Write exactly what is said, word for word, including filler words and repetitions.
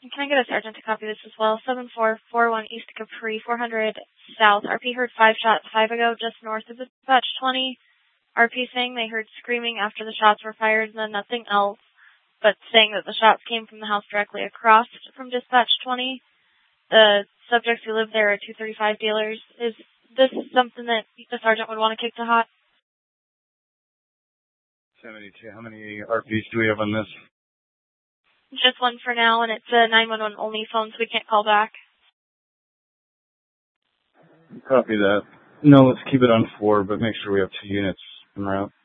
Can I get a sergeant to copy this as well? seven four four one East Capri, four hundred South. R P heard five shots five ago just north of dispatch twenty. R P saying they heard screaming after the shots were fired and then nothing else, but saying that the shots came from the house directly across from dispatch twenty. The subjects who live there are two thirty-five dealers. Is this something that the sergeant would want to kick to hot? seventy-two. How many R Ps do we have on this? Just one for now, and it's a nine one one only phone, so we can't call back. Copy that. No, let's keep it on four, but make sure we have two units en route.